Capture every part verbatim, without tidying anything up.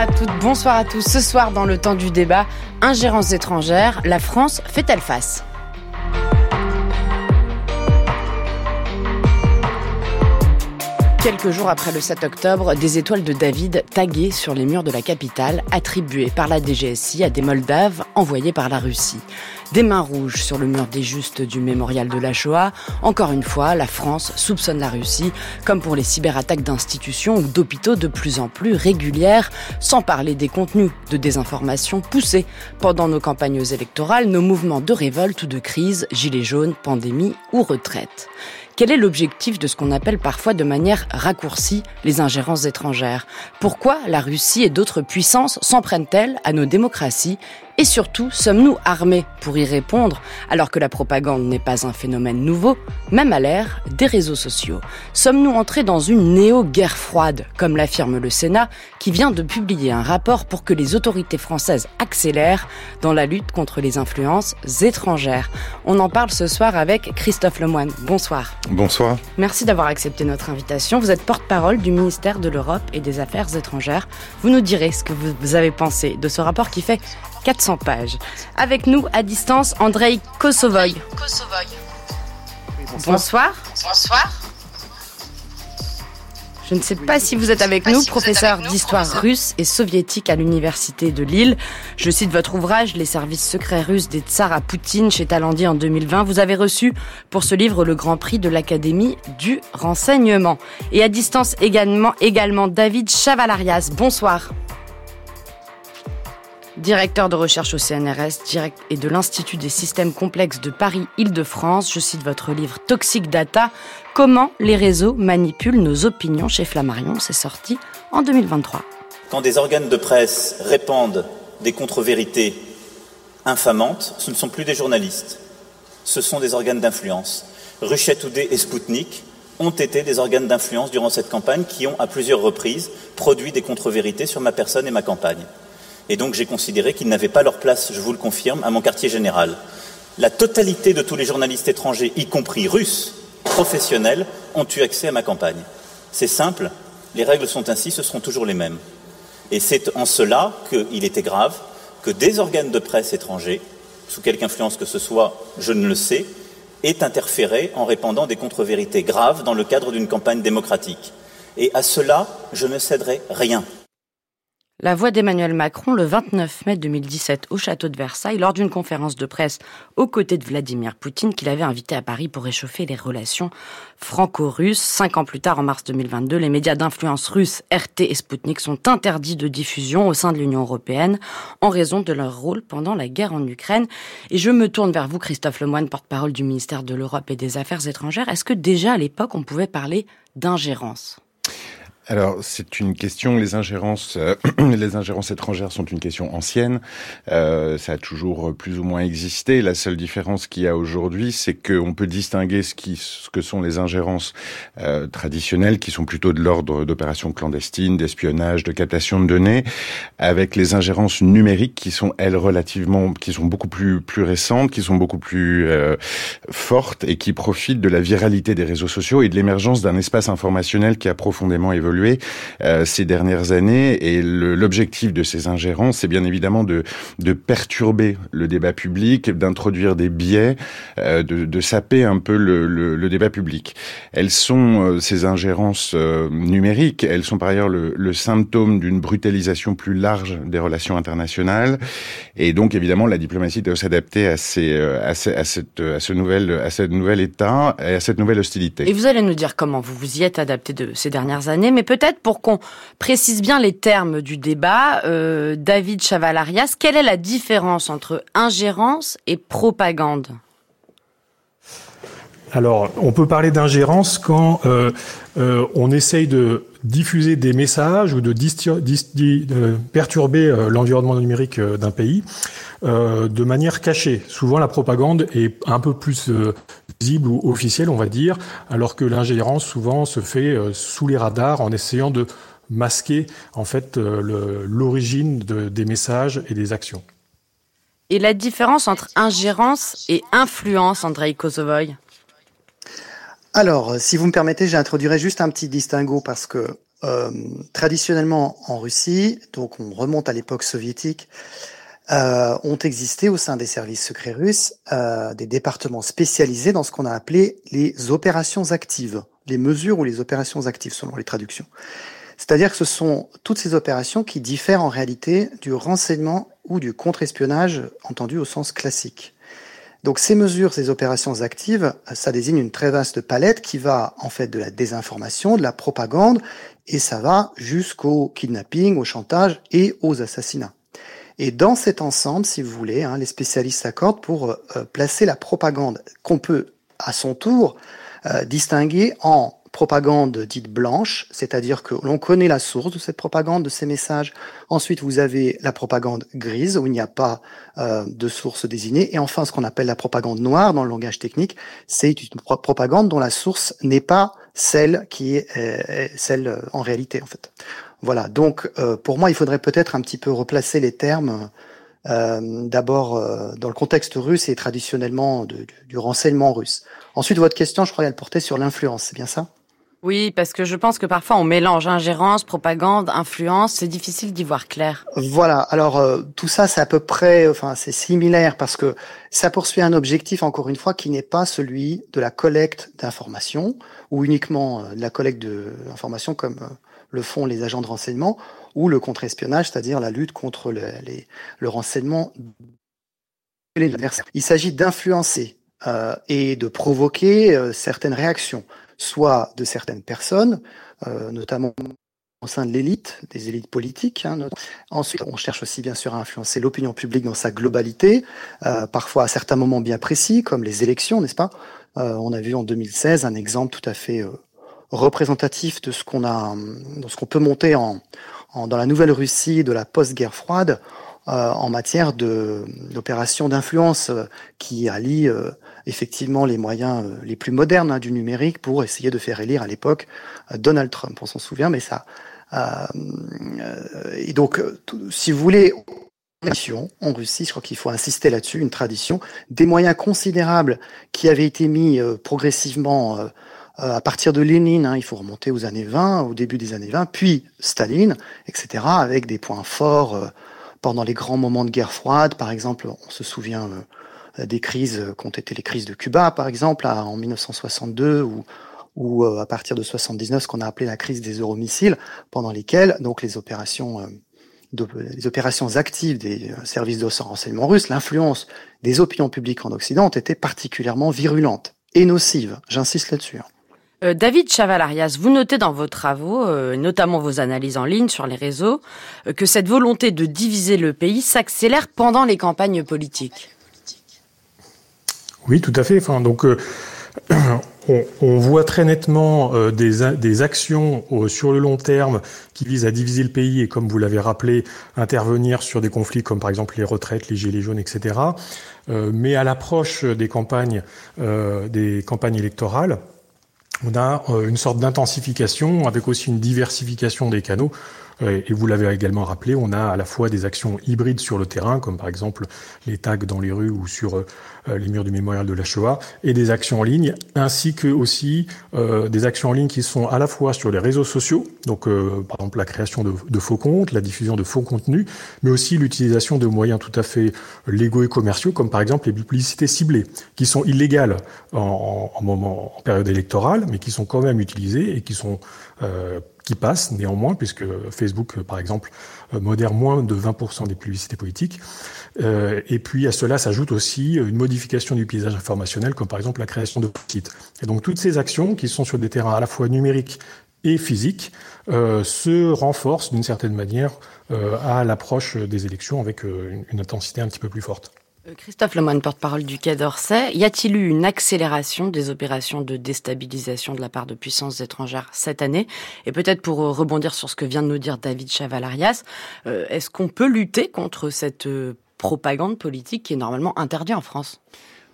à toutes, bonsoir à tous. Ce soir, dans le temps du débat, ingérences étrangères, la France fait-elle face ? Quelques jours après le sept octobre, des étoiles de David taguées sur les murs de la capitale, attribuées par la D G S I à des Moldaves envoyés par la Russie. Des mains rouges sur le mur des justes du mémorial de la Shoah. Encore une fois, la France soupçonne la Russie, comme pour les cyberattaques d'institutions ou d'hôpitaux de plus en plus régulières, sans parler des contenus de désinformation poussés pendant nos campagnes électorales, nos mouvements de révolte ou de crise, gilets jaunes, pandémie ou retraite. Quel est l'objectif de ce qu'on appelle parfois de manière raccourcie les ingérences étrangères ? Pourquoi la Russie et d'autres puissances s'en prennent-elles à nos démocraties ? Et surtout, sommes-nous armés pour y répondre, alors que la propagande n'est pas un phénomène nouveau, même à l'ère des réseaux sociaux ? Sommes-nous entrés dans une néo-guerre froide, comme l'affirme le Sénat, qui vient de publier un rapport pour que les autorités françaises accélèrent dans la lutte contre les influences étrangères ? On en parle ce soir avec Christophe Lemoine. Bonsoir. Bonsoir. Merci d'avoir accepté notre invitation. Vous êtes porte-parole du ministère de l'Europe et des Affaires étrangères. Vous nous direz ce que vous avez pensé de ce rapport qui fait quatre cents pages. Avec nous, à distance, Andrei Kosovoy. Kosovoy. Oui, bonsoir. Bonsoir. Bonsoir. Je ne sais pas si vous êtes avec nous, professeur d'histoire russe et soviétique à l'université de Lille. Je cite votre ouvrage « Les services secrets russes des tsars à Poutine » chez Talendier en deux mille vingt. Vous avez reçu pour ce livre le Grand Prix de l'Académie du renseignement. Et à distance également, également David Chavalarias. Bonsoir. Directeur de recherche au C N R S direct et de l'Institut des systèmes complexes de Paris-Île-de-France. Je cite votre livre « Toxic Data ». Comment les réseaux manipulent nos opinions chez Flammarion. C'est sorti en deux mille vingt-trois. Quand des organes de presse répandent des contre-vérités infamantes, ce ne sont plus des journalistes. Ce sont des organes d'influence. Russia Today et Sputnik ont été des organes d'influence durant cette campagne qui ont, à plusieurs reprises, produit des contre-vérités sur ma personne et ma campagne. Et donc j'ai considéré qu'ils n'avaient pas leur place, je vous le confirme, à mon quartier général. La totalité de tous les journalistes étrangers, y compris russes, professionnels, ont eu accès à ma campagne. C'est simple, les règles sont ainsi, ce seront toujours les mêmes. Et c'est en cela qu'il était grave que des organes de presse étrangers, sous quelque influence que ce soit, je ne le sais, aient interféré en répandant des contre-vérités graves dans le cadre d'une campagne démocratique. Et à cela, je ne céderai rien. La voix d'Emmanuel Macron le vingt-neuf mai deux mille dix-sept au château de Versailles lors d'une conférence de presse aux côtés de Vladimir Poutine qu'il avait invité à Paris pour réchauffer les relations franco-russes. Cinq ans plus tard, en mars deux mille vingt-deux, les médias d'influence russes R T et Sputnik sont interdits de diffusion au sein de l'Union européenne en raison de leur rôle pendant la guerre en Ukraine. Et je me tourne vers vous, Christophe Lemoine, porte-parole du ministère de l'Europe et des Affaires étrangères. Est-ce que déjà à l'époque, on pouvait parler d'ingérence ? Alors, c'est une question, les ingérences, euh, les ingérences étrangères sont une question ancienne. Euh, ça a toujours plus ou moins existé. La seule différence qu'il y a aujourd'hui, c'est qu'on peut distinguer ce qui, ce que sont les ingérences euh, traditionnelles, qui sont plutôt de l'ordre d'opérations clandestines, d'espionnage, de captation de données, avec les ingérences numériques qui sont elles relativement, qui sont beaucoup plus plus récentes, qui sont beaucoup plus euh, fortes et qui profitent de la viralité des réseaux sociaux et de l'émergence d'un espace informationnel qui a profondément évolué Euh, ces dernières années, et le, l'objectif de ces ingérences, c'est bien évidemment de, de perturber le débat public, d'introduire des biais, euh, de, de saper un peu le, le, le débat public. Elles sont, euh, ces ingérences euh, numériques, elles sont par ailleurs le, le symptôme d'une brutalisation plus large des relations internationales, et donc évidemment la diplomatie doit s'adapter à, ces, euh, à, ces, à, cette, à, ce nouvel, à ce nouvel état, et à cette nouvelle hostilité. Et vous allez nous dire comment vous vous y êtes adapté de ces dernières années, mais peut-être pour qu'on précise bien les termes du débat, euh, David Chavalarias, quelle est la différence entre ingérence et propagande ? Alors, on peut parler d'ingérence quand euh, euh, on essaye de diffuser des messages ou de, distir, dis, di, de perturber euh, l'environnement numérique euh, d'un pays euh, de manière cachée. Souvent, la propagande est un peu plus euh, visible ou officielle, on va dire, alors que l'ingérence, souvent, se fait euh, sous les radars en essayant de masquer, en fait, euh, le, l'origine de, des messages et des actions. Et la différence entre ingérence et influence, Andrei Kosovoy ? Alors, si vous me permettez, j'introduirai juste un petit distinguo parce que euh, traditionnellement en Russie, donc on remonte à l'époque soviétique, euh, ont existé au sein des services secrets russes euh, des départements spécialisés dans ce qu'on a appelé les opérations actives, les mesures ou les opérations actives selon les traductions. C'est-à-dire que ce sont toutes ces opérations qui diffèrent en réalité du renseignement ou du contre-espionnage entendu au sens classique. Donc ces mesures, ces opérations actives, ça désigne une très vaste palette qui va en fait de la désinformation, de la propagande, et ça va jusqu'au kidnapping, au chantage et aux assassinats. Et dans cet ensemble, si vous voulez, hein, les spécialistes s'accordent pour euh, placer la propagande qu'on peut à son tour euh, distinguer en propagande dite blanche, c'est-à-dire que l'on connaît la source de cette propagande, de ces messages. Ensuite, vous avez la propagande grise, où il n'y a pas euh, de source désignée. Et enfin, ce qu'on appelle la propagande noire, dans le langage technique, c'est une pro- propagande dont la source n'est pas celle qui est euh, celle euh, en réalité, en fait. Voilà, donc euh, pour moi, il faudrait peut-être un petit peu replacer les termes, euh, d'abord euh, dans le contexte russe et traditionnellement de, du, du renseignement russe. Ensuite, votre question, je crois qu'elle portait sur l'influence, c'est bien ça ? Oui, parce que je pense que parfois on mélange ingérence, propagande, influence, c'est difficile d'y voir clair. Voilà, alors euh, tout ça c'est à peu près, enfin c'est similaire parce que ça poursuit un objectif encore une fois qui n'est pas celui de la collecte d'informations ou uniquement euh, de la collecte d'informations comme euh, le font les agents de renseignement ou le contre-espionnage, c'est-à-dire la lutte contre le, les, le renseignement de l'adversaire. Il s'agit d'influencer euh, et de provoquer euh, certaines réactions, soit de certaines personnes, euh, notamment au sein de l'élite, des élites politiques. Hein, Ensuite, on cherche aussi bien sûr à influencer l'opinion publique dans sa globalité, euh, parfois à certains moments bien précis, comme les élections, n'est-ce pas ? euh, On a vu en deux mille seize un exemple tout à fait euh, représentatif de ce qu'on a, de ce qu'on peut monter en, en dans la nouvelle Russie de la post-guerre froide, euh, en matière de d'opérations d'influence euh, qui allient euh, effectivement les moyens euh, les plus modernes hein, du numérique pour essayer de faire élire à l'époque euh, Donald Trump. On s'en souvient, mais ça. Euh, euh, et donc, tout, si vous voulez, en Russie, je crois qu'il faut insister là-dessus, une tradition, des moyens considérables qui avaient été mis euh, progressivement euh, à partir de Lénine, hein, il faut remonter aux années vingt, au début des années vingt, puis Staline, et cetera, avec des points forts euh, pendant les grands moments de guerre froide. Par exemple, on se souvient euh, des crises qu'ont été les crises de Cuba, par exemple, à, en mille neuf cent soixante-deux, ou, ou euh, à partir de soixante-dix-neuf, ce qu'on a appelé la crise des euromissiles, pendant lesquelles donc les opérations, euh, de, les opérations actives des euh, services de renseignement russes, l'influence des opinions publiques en Occident ont été particulièrement virulentes et nocives. J'insiste là-dessus. Hein. Euh, David Chavalarias, vous notez dans vos travaux, euh, notamment vos analyses en ligne sur les réseaux, euh, que cette volonté de diviser le pays s'accélère pendant les campagnes politiques. Oui, tout à fait. Enfin, donc, euh, on, on voit très nettement euh, des, des actions euh, sur le long terme qui visent à diviser le pays et, comme vous l'avez rappelé, intervenir sur des conflits comme par exemple les retraites, les gilets jaunes, et cetera. Euh, mais à l'approche des campagnes, euh, des campagnes électorales, on a euh, une sorte d'intensification avec aussi une diversification des canaux. Euh, et vous l'avez également rappelé, on a à la fois des actions hybrides sur le terrain, comme par exemple les tags dans les rues ou sur euh, les murs du mémorial de la Shoah, et des actions en ligne, ainsi que aussi euh, des actions en ligne qui sont à la fois sur les réseaux sociaux, donc euh, par exemple la création de, de faux comptes, la diffusion de faux contenus, mais aussi l'utilisation de moyens tout à fait légaux et commerciaux, comme par exemple les publicités ciblées, qui sont illégales en, en, en moment en période électorale, mais qui sont quand même utilisées et qui sont euh, qui passent néanmoins, puisque Facebook, par exemple, modère moins de vingt pour cent des publicités politiques. Euh, et puis à cela s'ajoute aussi une modification du paysage informationnel, comme par exemple la création de sites. Et donc toutes ces actions, qui sont sur des terrains à la fois numériques et physiques, euh, se renforcent d'une certaine manière euh, à l'approche des élections avec euh, une, une intensité un petit peu plus forte. Christophe Lemoine, porte-parole du Quai d'Orsay. Y a-t-il eu une accélération des opérations de déstabilisation de la part de puissances étrangères cette année ? Et peut-être pour rebondir sur ce que vient de nous dire David Chavalarias, euh, est-ce qu'on peut lutter contre cette euh, propagande politique qui est normalement interdite en France ?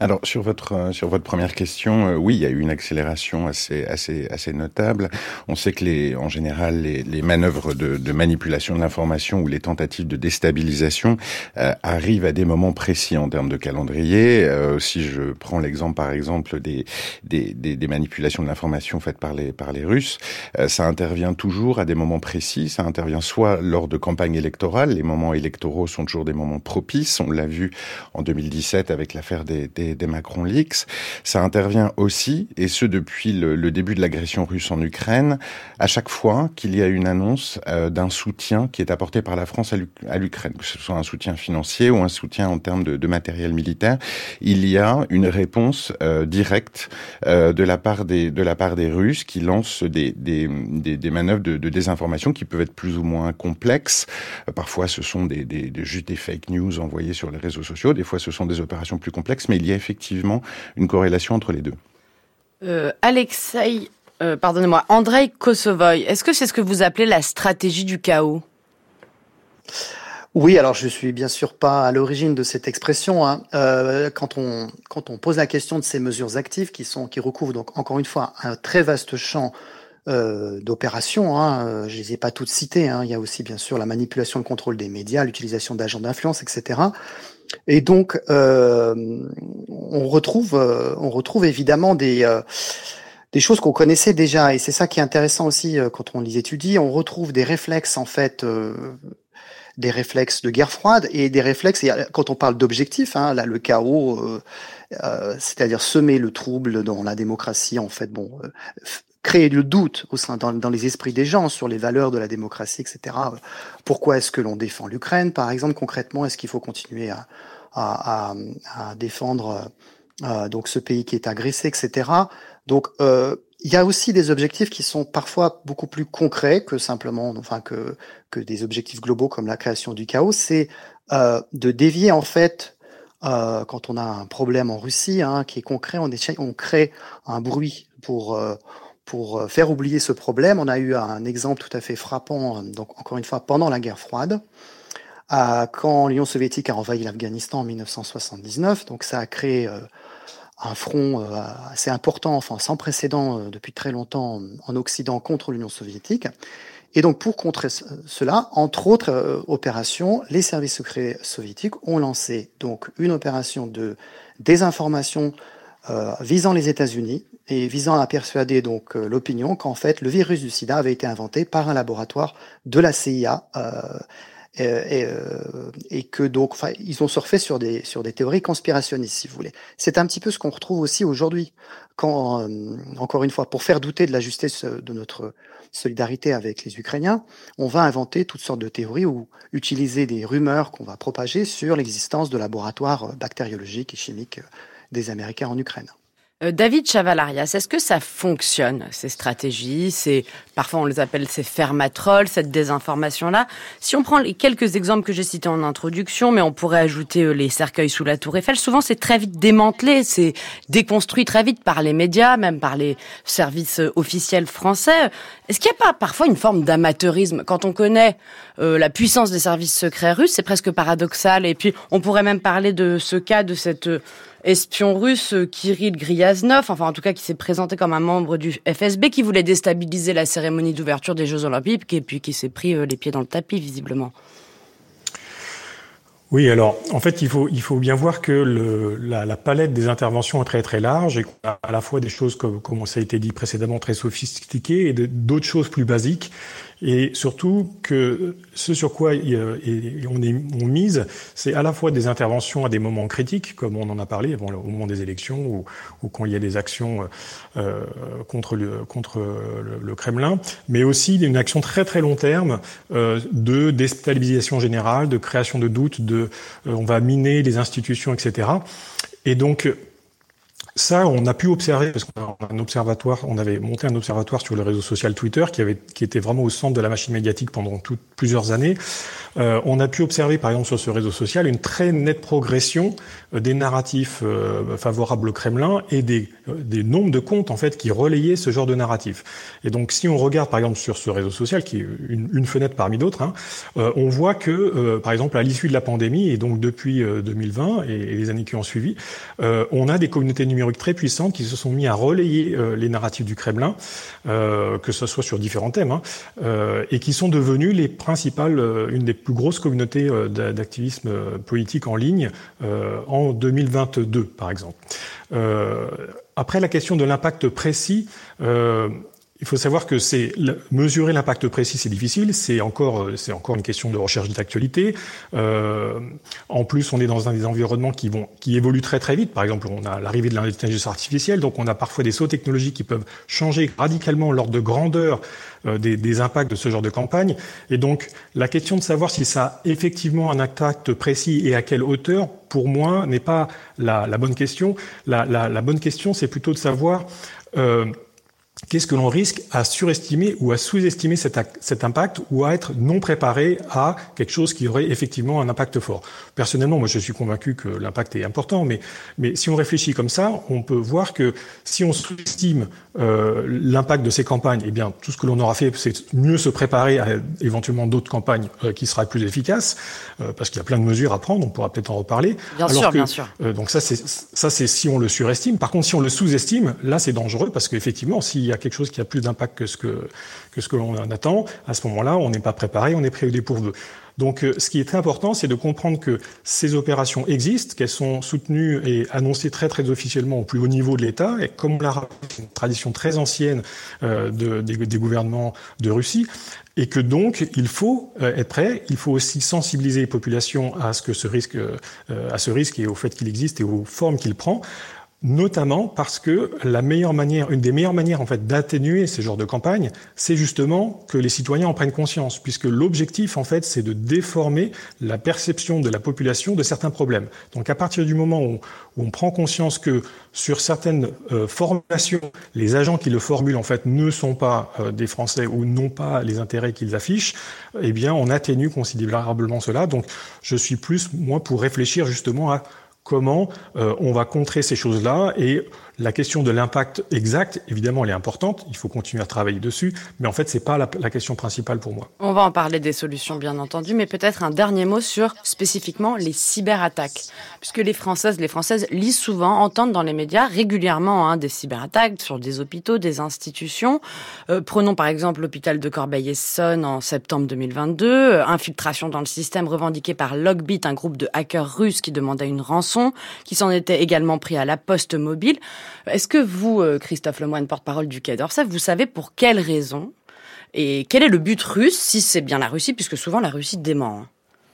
Alors sur votre sur votre première question, euh, oui, il y a eu une accélération assez assez assez notable. On sait que les en général les, les manœuvres de, de manipulation de l'information ou les tentatives de déstabilisation euh, arrivent à des moments précis en termes de calendrier. Euh, si je prends l'exemple par exemple des des des, des manipulations de l'information faites par les par les Russes, euh, ça intervient toujours à des moments précis. Ça intervient soit lors de campagnes électorales. Les moments électoraux sont toujours des moments propices. On l'a vu en deux mille dix-sept avec l'affaire des, des des Macron Leaks. Ça intervient aussi, et ce depuis le, le début de l'agression russe en Ukraine, à chaque fois qu'il y a une annonce euh, d'un soutien qui est apporté par la France à l'Ukraine, que ce soit un soutien financier ou un soutien en termes de, de matériel militaire, il y a une réponse euh, directe euh, de la part des de la part des Russes qui lancent des des des, des manœuvres de, de désinformation qui peuvent être plus ou moins complexes. Euh, parfois, ce sont des, des, des juste des fake news envoyées sur les réseaux sociaux. Des fois, ce sont des opérations plus complexes, mais il y a effectivement une corrélation entre les deux. Euh, Alexei, euh, pardonnez-moi, Andrei Kosovoï, est-ce que c'est ce que vous appelez la stratégie du chaos ? Oui, alors je suis bien sûr pas à l'origine de cette expression. Hein. Euh, quand on quand on pose la question de ces mesures actives qui sont qui recouvrent donc encore une fois un très vaste champ euh, d'opérations, hein, je les ai pas toutes citées. Hein. Il y a aussi bien sûr la manipulation, le contrôle des médias, l'utilisation d'agents d'influence, et cetera. Et donc, euh, on retrouve, euh, on retrouve évidemment des euh, des choses qu'on connaissait déjà, et c'est ça qui est intéressant aussi euh, quand on les étudie. On retrouve des réflexes en fait, euh, des réflexes de guerre froide et des réflexes. Et quand on parle d'objectifs, hein, là, le chaos, euh, euh, c'est-à-dire semer le trouble dans la démocratie, en fait, bon. Euh, créer le doute au sein dans, dans les esprits des gens sur les valeurs de la démocratie, et cetera. Pourquoi est-ce que l'on défend l'Ukraine, par exemple, concrètement? Est-ce qu'il faut continuer à, à, à, à défendre euh, donc ce pays qui est agressé, et cetera. Donc, euh, il y a aussi des objectifs qui sont parfois beaucoup plus concrets que simplement, enfin que que des objectifs globaux comme la création du chaos. C'est euh, de dévier en fait. Euh, quand on a un problème en Russie, hein, qui est concret, on, éche- on crée un bruit pour euh, pour faire oublier ce problème. On a eu un exemple tout à fait frappant, donc encore une fois pendant la guerre froide, euh, quand l'Union soviétique a envahi l'Afghanistan en dix-neuf cent soixante-dix-neuf. Donc ça a créé euh, un front euh, assez important, enfin sans précédent euh, depuis très longtemps en Occident contre l'Union soviétique. Et donc pour contrer cela, entre autres euh, opérations, les services secrets soviétiques ont lancé donc une opération de désinformation euh, visant les États-Unis et visant à persuader donc euh, l'opinion qu'en fait le virus du sida avait été inventé par un laboratoire de la C I A euh, et, et, euh, et que donc enfin ils ont surfé sur des sur des théories conspirationnistes, si vous voulez. C'est un petit peu ce qu'on retrouve aussi aujourd'hui quand euh, encore une fois pour faire douter de la justesse de notre solidarité avec les Ukrainiens, on va inventer toutes sortes de théories ou utiliser des rumeurs qu'on va propager sur l'existence de laboratoires bactériologiques et chimiques des Américains en Ukraine. Euh, David Chavalarias, est-ce que ça fonctionne, ces stratégies, ces, parfois on les appelle ces fermatrolles, cette désinformation-là? Si on prend les quelques exemples que j'ai cités en introduction, mais on pourrait ajouter euh, les cercueils sous la tour Eiffel, souvent c'est très vite démantelé, c'est déconstruit très vite par les médias, même par les services euh, officiels français. Est-ce qu'il n'y a pas parfois une forme d'amateurisme? Quand on connaît euh, la puissance des services secrets russes, c'est presque paradoxal. Et puis on pourrait même parler de ce cas de cette... Euh, espion russe Kirill Gryaznov, enfin en tout cas qui s'est présenté comme un membre du F S B qui voulait déstabiliser la cérémonie d'ouverture des Jeux Olympiques et puis qui s'est pris les pieds dans le tapis visiblement. Oui, alors en fait il faut il faut bien voir que le, la, la palette des interventions est très très large et qu'on a à la fois des choses comme, comme ça a été dit précédemment très sophistiquées et de, d'autres choses plus basiques. Et surtout que ce sur quoi on, est, on mise, c'est à la fois des interventions à des moments critiques, comme on en a parlé bon, au moment des élections ou, ou quand il y a des actions euh, contre, le, contre le, le Kremlin, mais aussi une action très très long terme euh, de déstabilisation générale, de création de doutes, de euh, on va miner les institutions, et cetera. Et donc Ça, on a pu observer, parce qu'on a un observatoire, on avait monté un observatoire sur le réseau social Twitter qui avait, qui était vraiment au centre de la machine médiatique pendant toutes, plusieurs années. Euh, on a pu observer, par exemple, sur ce réseau social, une très nette progression euh, des narratifs euh, favorables au Kremlin et des, euh, des nombres de comptes, en fait, qui relayaient ce genre de narratif. Et donc, si on regarde, par exemple, sur ce réseau social, qui est une, une fenêtre parmi d'autres, hein, euh, on voit que, euh, par exemple, à l'issue de la pandémie, et donc depuis euh, deux mille vingt et, et les années qui ont suivi, euh, on a des communautés numériques très puissantes qui se sont mis à relayer euh, les narratifs du Kremlin, euh, que ce soit sur différents thèmes, hein, euh, et qui sont devenus les principales, euh, une des plus grosses communautés euh, d'activisme euh, politique en ligne euh, en deux mille vingt-deux, par exemple. Euh, après, la question de l'impact précis, euh, il faut savoir que c'est mesurer l'impact précis, c'est difficile. C'est encore, c'est encore une question de recherche d'actualité. Euh, en plus, on est dans un des environnements qui vont, qui évoluent très très vite. Par exemple, on a l'arrivée de l'intelligence artificielle, donc on a parfois des sauts technologiques qui peuvent changer radicalement l'ordre de grandeur euh, des, des impacts de ce genre de campagne. Et donc, la question de savoir si ça a effectivement un impact précis et à quelle hauteur, pour moi, n'est pas la, la bonne question. La, la, la bonne question, c'est plutôt de savoir euh, qu'est-ce que l'on risque à surestimer ou à sous-estimer cet, cet impact ou à être non préparé à quelque chose qui aurait effectivement un impact fort. Personnellement, moi je suis convaincu que l'impact est important, mais, mais si on réfléchit comme ça, on peut voir que si on sous-estime euh, l'impact de ces campagnes, eh bien tout ce que l'on aura fait, c'est mieux se préparer à éventuellement d'autres campagnes euh, qui seraient plus efficaces, euh, parce qu'il y a plein de mesures à prendre, on pourra peut-être en reparler. Bien Alors sûr, que, bien sûr. Euh, donc ça c'est, ça c'est si on le surestime. Par contre, si on le sous-estime, là c'est dangereux, parce qu'effectivement, s'il y a quelque chose qui a plus d'impact que ce que, que ce que l'on en attend, à ce moment-là, on n'est pas préparé, on est pris au dépourvu. Donc, euh, ce qui est très important, c'est de comprendre que ces opérations existent, qu'elles sont soutenues et annoncées très, très officiellement au plus haut niveau de l'État, et comme l'a rappelé, c'est une tradition très ancienne euh, de, des, des gouvernements de Russie, et que donc, il faut euh, être prêt, il faut aussi sensibiliser les populations à ce que ce risque, euh, à ce risque et au fait qu'il existe et aux formes qu'il prend, notamment parce que la meilleure manière, une des meilleures manières en fait d'atténuer ce genre de campagne, c'est justement que les citoyens en prennent conscience, puisque l'objectif en fait, c'est de déformer la perception de la population de certains problèmes. Donc à partir du moment où, où on prend conscience que sur certaines euh, formulations, les agents qui le formulent en fait ne sont pas euh, des Français ou n'ont pas les intérêts qu'ils affichent, eh bien on atténue considérablement cela. Donc je suis plus moi pour réfléchir justement à comment euh, on va contrer ces choses-là. Et la question de l'impact exact, évidemment, elle est importante. Il faut continuer à travailler dessus. Mais en fait, c'est pas la, la question principale pour moi. On va en parler des solutions, bien entendu. Mais peut-être un dernier mot sur, spécifiquement, les cyberattaques. Puisque les Françaises, les Françaises lisent souvent, entendent dans les médias régulièrement hein, des cyberattaques sur des hôpitaux, des institutions. Euh, prenons par exemple l'hôpital de Corbeil-Essonnes en septembre deux mille vingt-deux. Euh, infiltration dans le système revendiquée par Logbit, un groupe de hackers russes qui demandait une rançon, qui s'en était également pris à la Poste Mobile. Est-ce que vous, Christophe Lemoine, porte-parole du Quai d'Orsay, vous savez pour quelles raisons et quel est le but russe, si c'est bien la Russie, puisque souvent la Russie dément?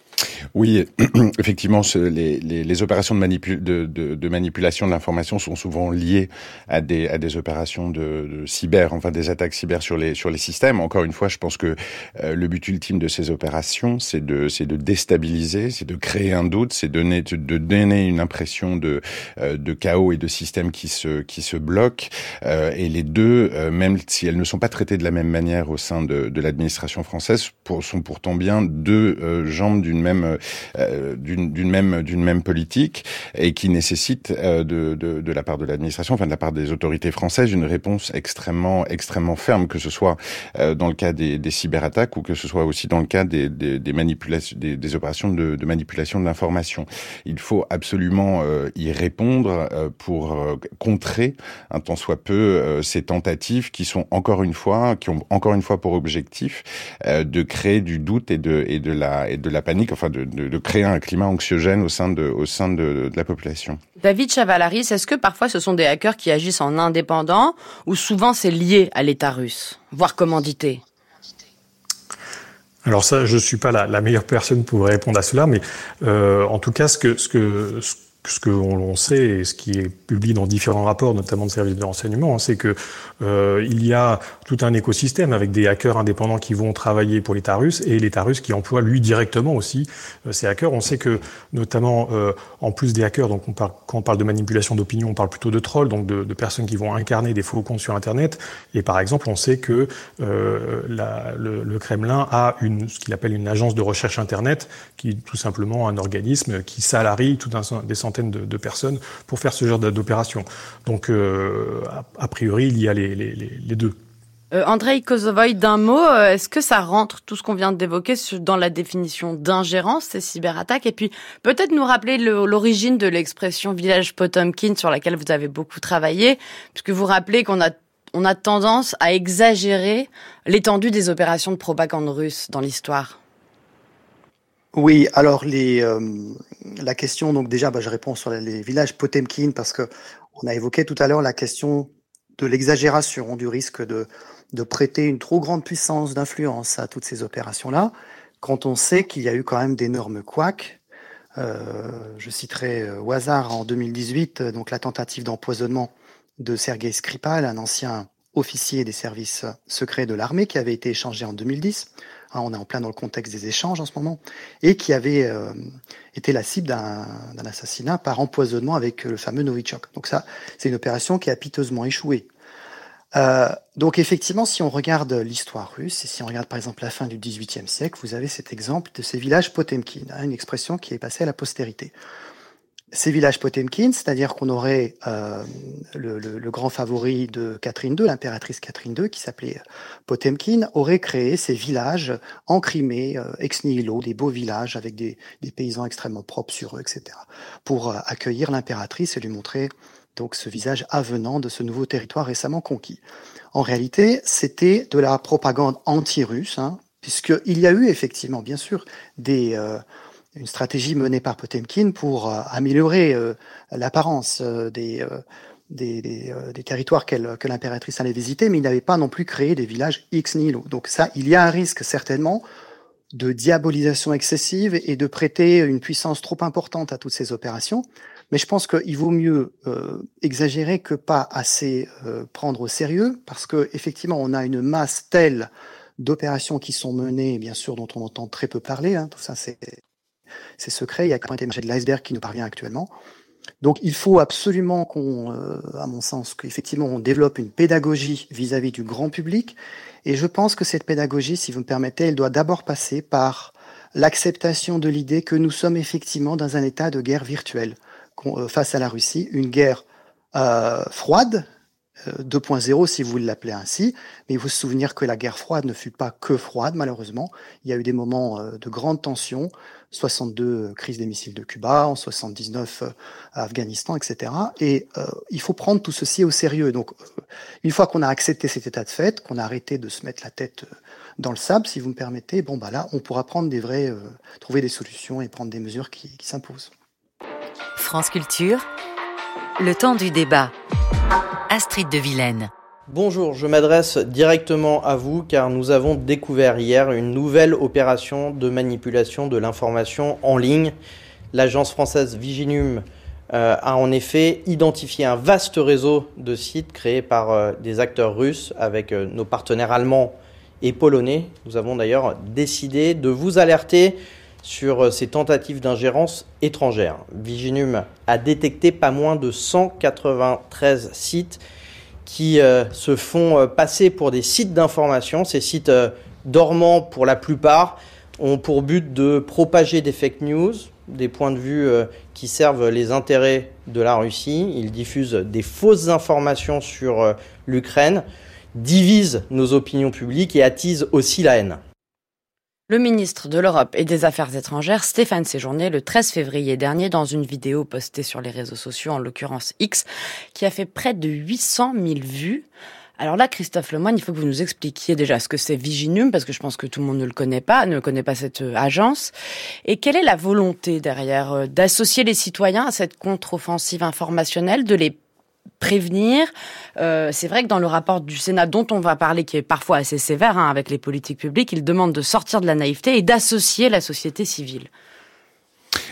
Oui, effectivement, les, les, les opérations de, manipul- de, de, de manipulation de l'information sont souvent liées à des, à des opérations de, de cyber, enfin des attaques cyber sur les, sur les systèmes. Encore une fois, je pense que euh, le but ultime de ces opérations, c'est de, c'est de déstabiliser, c'est de créer un doute, c'est de donner, de donner une impression de, euh, de chaos et de systèmes qui se, qui se bloquent. Euh, et les deux, euh, même si elles ne sont pas traitées de la même manière au sein de, de l'administration française, pour, sont pourtant bien deux euh, jambes d'une même Euh, d'une, d'une même d'une même politique et qui nécessite euh, de, de de la part de l'administration, enfin de la part des autorités françaises, une réponse extrêmement extrêmement ferme, que ce soit euh, dans le cas des, des cyberattaques ou que ce soit aussi dans le cas des des, des manipulations, des, des opérations de, de manipulation de l'information. Il faut absolument euh, y répondre euh, pour euh, contrer un tant soit peu euh, ces tentatives qui sont encore une fois qui ont encore une fois pour objectif euh, de créer du doute et de et de la et de la panique, enfin de De, de créer un climat anxiogène au sein de, au sein de, de la population. David Chavalaris, est-ce que parfois ce sont des hackers qui agissent en indépendant ou souvent c'est lié à l'État russe, voire commandité? Alors ça, je suis pas la, la meilleure personne pour répondre à cela, mais euh, en tout cas, ce que, ce que, ce ce que on sait et ce qui est publié dans différents rapports, notamment de services de renseignement, hein, c'est que euh, il y a tout un écosystème avec des hackers indépendants qui vont travailler pour l'État russe et l'État russe qui emploie lui directement aussi euh, ces hackers. On sait que notamment euh, en plus des hackers, donc on parle, quand on parle de manipulation d'opinion, on parle plutôt de trolls, donc de, de personnes qui vont incarner des faux comptes sur Internet. Et par exemple, on sait que euh, la, le, le Kremlin a une ce qu'il appelle une agence de recherche Internet, qui est tout simplement un organisme qui salarie tout un, des centaines de, de personnes pour faire ce genre d'opération. Donc, euh, a, a priori, il y a les, les, les deux. Euh, Andrei Kosovoï, d'un mot, euh, est-ce que ça rentre, tout ce qu'on vient d'évoquer, dans la définition d'ingérence, ces cyberattaques? Et puis, peut-être nous rappeler le, l'origine de l'expression « village Potemkin » sur laquelle vous avez beaucoup travaillé, puisque vous rappelez qu'on a, on a tendance à exagérer l'étendue des opérations de propagande russe dans l'histoire. Oui, alors les, euh, la question, donc déjà, bah, je réponds sur les villages Potemkin parce que on a évoqué tout à l'heure la question de l'exagération, du risque de, de prêter une trop grande puissance d'influence à toutes ces opérations-là, quand on sait qu'il y a eu quand même d'énormes couacs. Euh, je citerai au hasard en deux mille dix-huit, donc la tentative d'empoisonnement de Sergei Skripal, un ancien officier des services secrets de l'armée qui avait été échangé en deux mille dix. Hein, on est en plein dans le contexte des échanges en ce moment, et qui avait euh, été la cible d'un, d'un assassinat par empoisonnement avec le fameux Novichok. Donc ça, c'est une opération qui a piteusement échoué. Euh, donc effectivement, si on regarde l'histoire russe, et si on regarde par exemple la fin du dix-huitième siècle, vous avez cet exemple de ces villages Potemkin, hein, une expression qui est passée à la postérité. Ces villages Potemkin, c'est-à-dire qu'on aurait euh, le, le, le grand favori de Catherine deux, l'impératrice Catherine deux, qui s'appelait Potemkin, aurait créé ces villages en Crimée, euh, ex nihilo, des beaux villages avec des, des paysans extrêmement propres sur eux, et cetera, pour euh, accueillir l'impératrice et lui montrer donc ce visage avenant de ce nouveau territoire récemment conquis. En réalité, c'était de la propagande anti-russe, hein, puisqu'il y a eu effectivement, bien sûr, des... Euh, une stratégie menée par Potemkin pour euh, améliorer euh, l'apparence euh, des, euh, des, des, euh, des territoires qu'elle, que l'impératrice allait visiter, mais il n'avait pas non plus créé des villages ex nihilo. Donc ça, il y a un risque certainement de diabolisation excessive et de prêter une puissance trop importante à toutes ces opérations. Mais je pense qu'il vaut mieux euh, exagérer que pas assez euh, prendre au sérieux, parce que effectivement, on a une masse telle d'opérations qui sont menées, bien sûr, dont on entend très peu parler. Hein, tout ça, c'est C'est secret, il y a quand même de l'iceberg qui nous parvient actuellement. Donc il faut absolument qu'on, euh, à mon sens, qu'effectivement on développe une pédagogie vis-à-vis du grand public. Et je pense que cette pédagogie, si vous me permettez, elle doit d'abord passer par l'acceptation de l'idée que nous sommes effectivement dans un état de guerre virtuelle euh, face à la Russie, une guerre euh, froide, deux point zéro si vous l'appelez ainsi, mais il faut se souvenir que la guerre froide ne fut pas que froide, malheureusement. Il y a eu des moments de grande tension, soixante-deux crise des missiles de Cuba, en soixante-dix-neuf à Afghanistan, et cetera. Et euh, il faut prendre tout ceci au sérieux. Donc, euh, une fois qu'on a accepté cet état de fait, qu'on a arrêté de se mettre la tête dans le sable, si vous me permettez, bon bah là, on pourra prendre des vrais, euh, trouver des solutions et prendre des mesures qui, qui s'imposent. France Culture, le temps du débat. Astrid de Vilaine. Bonjour, je m'adresse directement à vous car nous avons découvert hier une nouvelle opération de manipulation de l'information en ligne. L'agence française Viginum euh, a en effet identifié un vaste réseau de sites créés par euh, des acteurs russes avec euh, nos partenaires allemands et polonais. Nous avons d'ailleurs décidé de vous alerter sur ces tentatives d'ingérence étrangère. Viginum a détecté pas moins de cent quatre-vingt-treize sites qui euh, se font euh, passer pour des sites d'information. Ces sites euh, dormants, pour la plupart, ont pour but de propager des fake news, des points de vue euh, qui servent les intérêts de la Russie. Ils diffusent des fausses informations sur euh, l'Ukraine, divisent nos opinions publiques et attisent aussi la haine. Le ministre de l'Europe et des Affaires étrangères, Stéphane Séjourné, le treize février dernier, dans une vidéo postée sur les réseaux sociaux, en l'occurrence X, qui a fait près de huit cent mille vues. Alors là, Christophe Lemoine, il faut que vous nous expliquiez déjà ce que c'est Viginum, parce que je pense que tout le monde ne le connaît pas, ne connaît pas cette agence. Et quelle est la volonté derrière d'associer les citoyens à cette contre-offensive informationnelle, de les prévenir. Euh, c'est vrai que dans le rapport du Sénat dont on va parler, qui est parfois assez sévère hein, avec les politiques publiques, il demande de sortir de la naïveté et d'associer la société civile.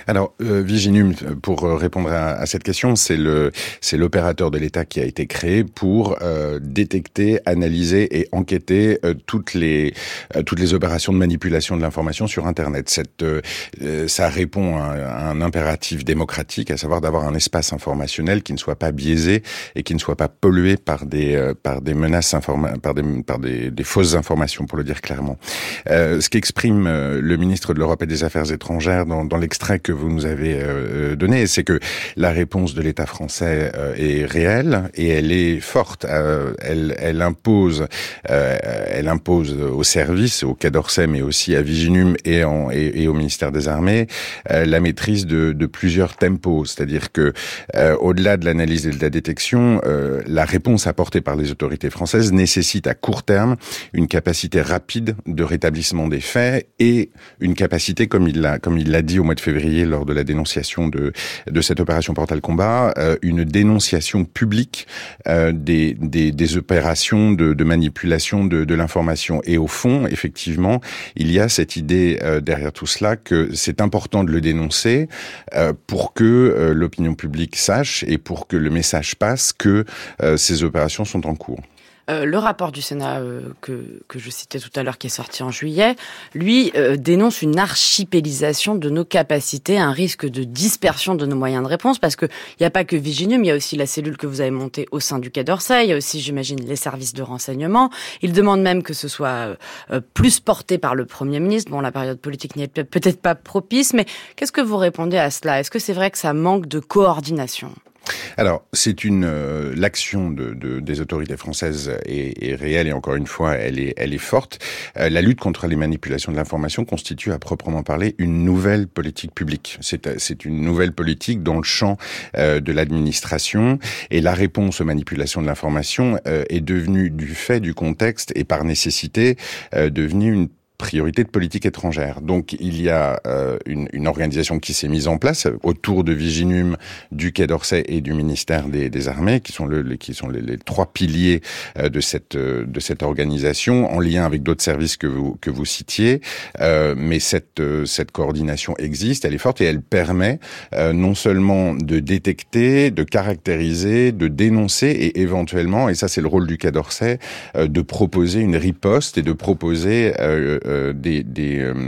Alors, euh, Viginum, pour répondre à, à cette question, c'est le c'est l'opérateur de l'État qui a été créé pour euh, détecter, analyser et enquêter euh, toutes les euh, toutes les opérations de manipulation de l'information sur Internet. Cette euh, ça répond à, à un impératif démocratique, à savoir d'avoir un espace informationnel qui ne soit pas biaisé et qui ne soit pas pollué par des euh, par des menaces informa- par des par des, des fausses informations, pour le dire clairement. Euh, ce qu'exprime euh, le ministre de l'Europe et des Affaires étrangères dans, dans l'extrait que vous nous avez euh, donné, c'est que la réponse de l'État français euh, est réelle et elle est forte. Euh, elle, elle impose, euh, elle impose aux services, au Quai d'Orsay, mais aussi à Viginum et, en, et, et au ministère des Armées, euh, la maîtrise de, de plusieurs tempos. C'est-à-dire que, euh, au-delà de l'analyse et de la détection, euh, la réponse apportée par les autorités françaises nécessite à court terme une capacité rapide de rétablissement des faits et une capacité, comme il l'a, comme il l'a dit au mois de février lors de la dénonciation de de cette opération Portal Combat, euh, une dénonciation publique euh, des, des des opérations de, de manipulation de, de l'information. Et au fond, effectivement, il y a cette idée euh, derrière tout cela que c'est important de le dénoncer euh, pour que euh, l'opinion publique sache et pour que le message passe que euh, ces opérations sont en cours. Euh, le rapport du Sénat euh, que, que je citais tout à l'heure, qui est sorti en juillet, lui euh, dénonce une archipélisation de nos capacités, un risque de dispersion de nos moyens de réponse, parce que il n'y a pas que Viginum, il y a aussi la cellule que vous avez montée au sein du Quai d'Orsay, il y a aussi, j'imagine, les services de renseignement. Il demande même que ce soit euh, plus porté par le Premier ministre. Bon, la période politique n'est peut-être pas propice, mais qu'est-ce que vous répondez à cela ? Est-ce que c'est vrai que ça manque de coordination ? Alors, c'est une euh, l'action de, de, des autorités françaises est, est réelle et encore une fois, elle est, elle est forte. Euh, la lutte contre les manipulations de l'information constitue à proprement parler une nouvelle politique publique. C'est, c'est une nouvelle politique dans le champ euh, de l'administration et la réponse aux manipulations de l'information euh, est devenue, du fait du contexte et par nécessité, euh, devenue une priorité de politique étrangère. Donc il y a euh, une, une organisation qui s'est mise en place autour de Viginum, du Quai d'Orsay et du ministère des, des Armées, qui sont, le, les, qui sont les, les trois piliers euh, de cette euh, de cette organisation, en lien avec d'autres services que vous que vous citiez. Euh, mais cette euh, cette coordination existe, elle est forte et elle permet euh, non seulement de détecter, de caractériser, de dénoncer et éventuellement, et ça c'est le rôle du Quai d'Orsay, euh, de proposer une riposte et de proposer euh, Euh, des, des, euh,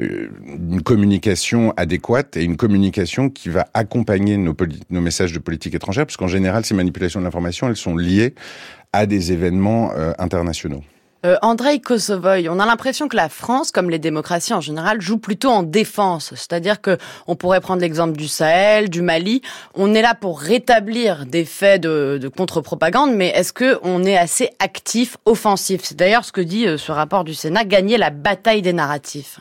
une communication adéquate et une communication qui va accompagner nos, poli- nos messages de politique étrangère, parce qu'en général, ces manipulations de l'information, elles sont liées à des événements euh, internationaux. Euh, Andrei Kosovoï, on a l'impression que la France, comme les démocraties en général, joue plutôt en défense. C'est-à-dire que on pourrait prendre l'exemple du Sahel, du Mali. On est là pour rétablir des faits de, de contre-propagande, mais est-ce que on est assez actif, offensif ? C'est d'ailleurs ce que dit euh, ce rapport du Sénat, gagner la bataille des narratifs.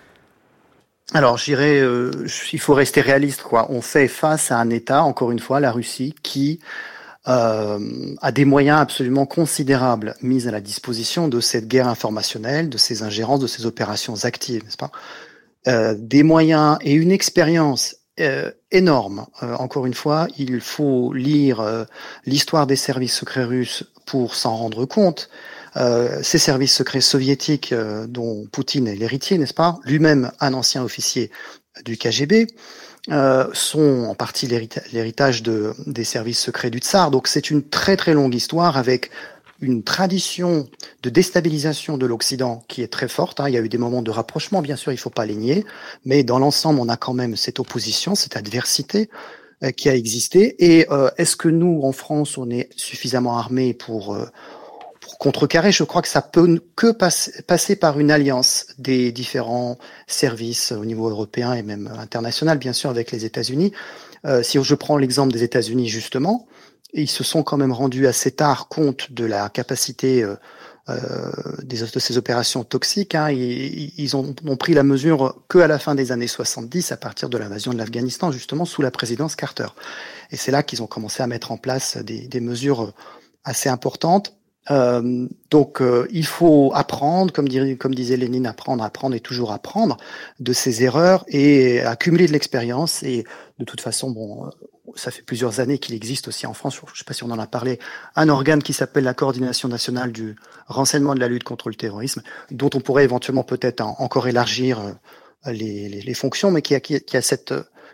Alors, je dirais, euh, il faut rester réaliste, quoi. On fait face à un État, encore une fois, la Russie, qui Euh, a des moyens absolument considérables mis à la disposition de cette guerre informationnelle, de ces ingérences, de ces opérations actives, n'est-ce pas ? euh, Des moyens et une expérience euh, énorme. Euh, encore une fois, il faut lire euh, l'histoire des services secrets russes pour s'en rendre compte. Euh, ces services secrets soviétiques euh, dont Poutine est l'héritier, n'est-ce pas ? Lui-même un ancien officier du K G B. Euh, sont en partie l'hérita- l'héritage de, des services secrets du Tsar. Donc c'est une très très longue histoire avec une tradition de déstabilisation de l'Occident qui est très forte. Hein. Il y a eu des moments de rapprochement, bien sûr, il ne faut pas les nier, mais dans l'ensemble, on a quand même cette opposition, cette adversité euh, qui a existé. Et euh, est-ce que nous, en France, on est suffisamment armés pour... Euh, Pour contrecarrer, je crois que ça peut que passe, passer par une alliance des différents services au niveau européen et même international, bien sûr, avec les États-Unis. Euh, si je prends l'exemple des États-Unis, justement, ils se sont quand même rendus assez tard compte de la capacité euh, euh, des, de ces opérations toxiques. Hein. Ils, ils ont, ont pris la mesure qu'à la fin des années soixante-dix, à partir de l'invasion de l'Afghanistan, justement, sous la présidence Carter. Et c'est là qu'ils ont commencé à mettre en place des, des mesures assez importantes. Euh, donc euh, il faut apprendre, comme, dir, comme disait Lénine, apprendre, apprendre et toujours apprendre de ses erreurs et accumuler de l'expérience. Et de toute façon, bon, euh, ça fait plusieurs années qu'il existe aussi en France, je ne sais pas si on en a parlé, un organe qui s'appelle la Coordination nationale du renseignement de la lutte contre le terrorisme, dont on pourrait éventuellement peut-être en, encore élargir euh, les, les, les fonctions, mais qui a, qui a cette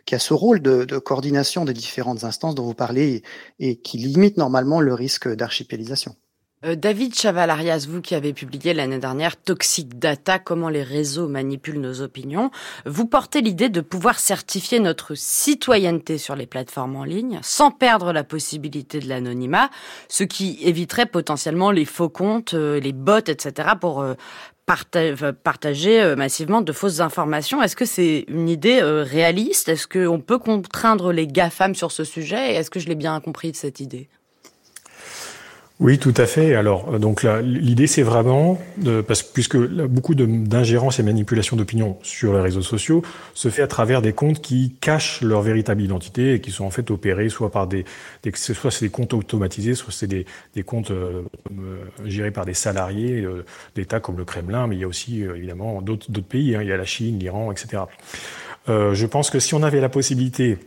qui a ce rôle de, de coordination des différentes instances dont vous parlez et, et qui limite normalement le risque d'archipélisation. Euh, David Chaval-Arias, vous qui avez publié l'année dernière Toxic Data, comment les réseaux manipulent nos opinions, vous portez l'idée de pouvoir certifier notre citoyenneté sur les plateformes en ligne sans perdre la possibilité de l'anonymat, ce qui éviterait potentiellement les faux comptes, euh, les bots, et cetera pour euh, parta- partager euh, massivement de fausses informations. Est-ce que c'est une idée euh, réaliste ? Est-ce qu'on peut contraindre les GAFAM sur ce sujet ? Et est-ce que je l'ai bien compris de cette idée ? Oui, tout à fait. Alors, donc là, l'idée, c'est vraiment, de, parce que puisque là, beaucoup de, d'ingérence et manipulation d'opinion sur les réseaux sociaux se fait à travers des comptes qui cachent leur véritable identité et qui sont en fait opérés soit par des, des soit c'est des comptes automatisés, soit c'est des, des comptes euh, gérés par des salariés euh, d'États comme le Kremlin, mais il y a aussi euh, évidemment d'autres, d'autres pays. Hein, il y a la Chine, l'Iran, et cetera. Euh, je pense que si on avait la possibilité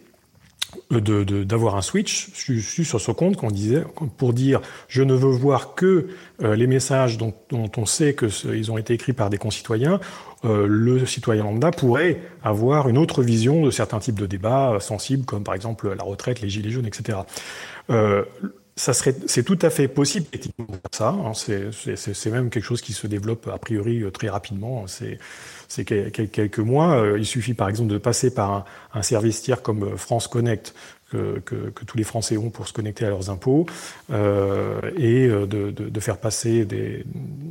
De, de, d'avoir un switch sur ce compte qu'on disait pour dire je ne veux voir que euh, les messages dont, dont on sait que ce, ils ont été écrits par des concitoyens, euh, le citoyen lambda pourrait avoir une autre vision de certains types de débats euh, sensibles comme par exemple la retraite, les gilets jaunes, et cetera. Euh, ça serait, c'est tout à fait possible éthiquement ça. Hein, c'est, c'est, c'est même quelque chose qui se développe a priori très rapidement. C'est C'est quelques mois. Il suffit par exemple de passer par un, un service tiers comme France Connect que, que, que tous les Français ont pour se connecter à leurs impôts euh, et de, de, de faire passer des,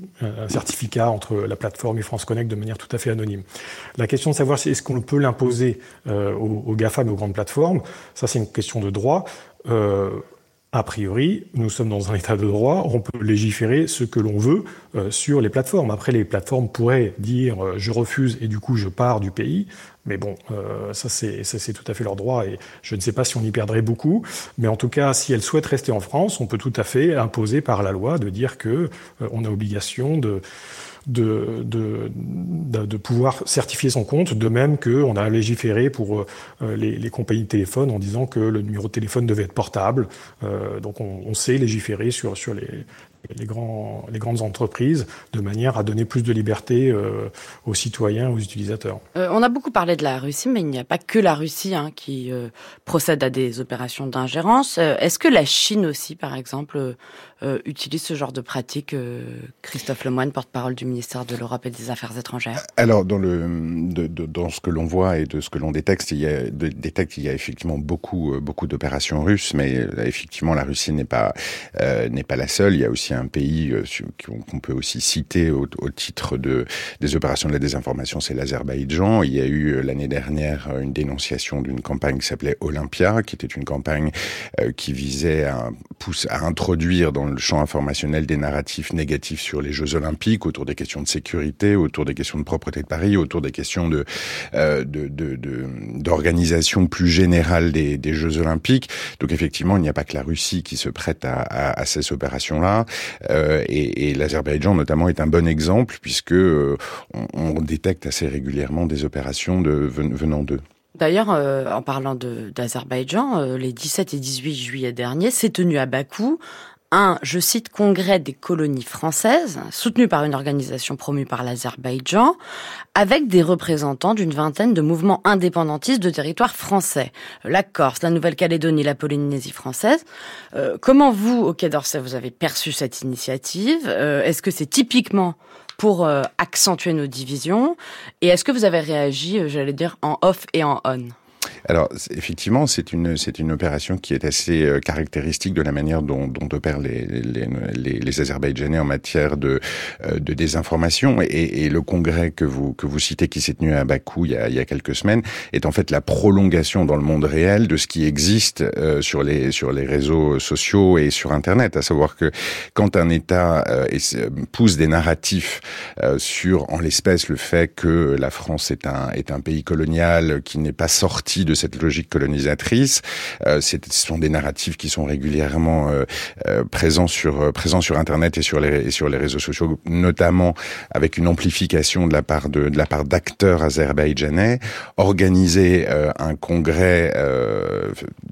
un certificat entre la plateforme et France Connect de manière tout à fait anonyme. La question de savoir si est-ce qu'on peut l'imposer euh, aux, aux GAFAM et aux grandes plateformes, ça c'est une question de droit. Euh, A priori, nous sommes dans un état de droit, on peut légiférer ce que l'on veut euh, sur les plateformes. Après, les plateformes pourraient dire euh, « je refuse » et du coup « je pars du pays ». Mais bon, euh, ça, c'est, ça c'est tout à fait leur droit et je ne sais pas si on y perdrait beaucoup. Mais en tout cas, si elles souhaitent rester en France, on peut tout à fait imposer par la loi de dire que euh, on a obligation de... De, de, de, de pouvoir certifier son compte, de même qu'on a légiféré pour euh, les, les compagnies de téléphone en disant que le numéro de téléphone devait être portable. Euh, donc on, on sait légiférer sur, sur les, les, grands, les grandes entreprises de manière à donner plus de liberté euh, aux citoyens, aux utilisateurs. Euh, on a beaucoup parlé de la Russie, mais il n'y a pas que la Russie hein, qui euh, procède à des opérations d'ingérence. Euh, est-ce que la Chine aussi, par exemple, euh, euh, utilise ce genre de pratique euh, Christophe Lemoine, porte-parole du ministère de l'Europe et des Affaires étrangères. Alors, dans le de, de, dans ce que l'on voit et de ce que l'on détecte, il y a de, détecte, il y a effectivement beaucoup beaucoup d'opérations russes, mais effectivement la Russie n'est pas euh, n'est pas la seule. Il y a aussi un pays euh, qu'on peut aussi citer au, au titre de des opérations de la désinformation, c'est l'Azerbaïdjan. Il y a eu l'année dernière une dénonciation d'une campagne qui s'appelait Olympia, qui était une campagne euh, qui visait à pousser à introduire dans le champ informationnel des narratifs négatifs sur les Jeux Olympiques, autour des questions de sécurité, autour des questions de propreté de Paris, autour des questions de, euh, de, de, de d'organisation plus générale des, des Jeux Olympiques. Donc effectivement, il n'y a pas que la Russie qui se prête à, à, à ces opérations-là, euh, et, et l'Azerbaïdjan notamment est un bon exemple puisque euh, on, on détecte assez régulièrement des opérations de, venant d'eux. D'ailleurs, euh, en parlant de, d'Azerbaïdjan, euh, les dix-sept et dix-huit juillet dernier, s'est tenu à Bakou un, je cite, congrès des colonies françaises, soutenu par une organisation promue par l'Azerbaïdjan, avec des représentants d'une vingtaine de mouvements indépendantistes de territoires français. La Corse, la Nouvelle-Calédonie, la Polynésie française. Euh, comment vous, au Quai d'Orsay, vous avez perçu cette initiative ? euh, Est-ce que c'est typiquement pour euh, accentuer nos divisions ? Et est-ce que vous avez réagi, euh, j'allais dire, en off et en on ? Alors effectivement, c'est une c'est une opération qui est assez euh, caractéristique de la manière dont dont opèrent les les les, les Azerbaïdjanais en matière de euh, de désinformation, et, et le congrès que vous que vous citez qui s'est tenu à Bakou il y a il y a quelques semaines est en fait la prolongation dans le monde réel de ce qui existe euh, sur les sur les réseaux sociaux et sur Internet, à savoir que quand un État euh, pousse des narratifs euh, sur en l'espèce le fait que la France est un est un pays colonial qui n'est pas sorti de cette logique colonisatrice, euh, ce sont des narratifs qui sont régulièrement euh, euh, présents sur euh, présents sur Internet et sur les et sur les réseaux sociaux, notamment avec une amplification de la part de de la part d'acteurs azerbaïdjanais. Organiser euh, un congrès euh,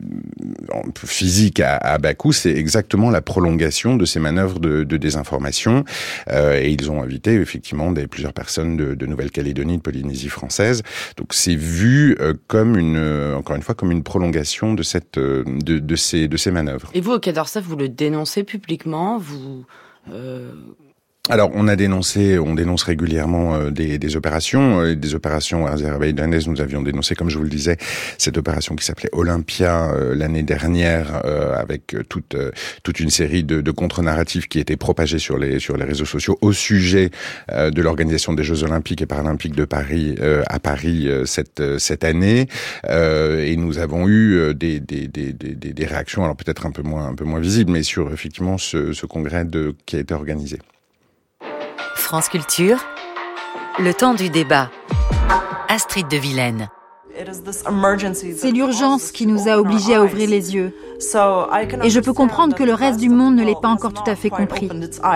physique à, à Bakou, c'est exactement la prolongation de ces manœuvres de, de désinformation, euh, et ils ont invité effectivement des plusieurs personnes de, de Nouvelle-Calédonie, de Polynésie française. Donc c'est vu euh, comme une euh, encore une fois, comme une prolongation de cette, euh, de, de ces, de ces manœuvres. Et vous, au Quai d'Orsay, vous le dénoncez publiquement, vous... Euh... Alors, on a dénoncé, on dénonce régulièrement euh, des, des opérations, euh, des opérations azerbaïdjanaises. Nous avions dénoncé, comme je vous le disais, cette opération qui s'appelait Olympia euh, l'année dernière, euh, avec toute euh, toute une série de, de contre-narratifs qui étaient propagés sur les sur les réseaux sociaux au sujet euh, de l'organisation des Jeux Olympiques et Paralympiques de Paris euh, à Paris euh, cette euh, cette année. Euh, et nous avons eu euh, des, des des des des réactions, alors peut-être un peu moins un peu moins visibles, mais sur effectivement ce, ce congrès de qui a été organisé. France Culture, le temps du débat. Astrid de Vilaine. C'est l'urgence qui nous a obligés à ouvrir les yeux. Et je peux comprendre que le reste du monde ne l'ait pas encore tout à fait compris.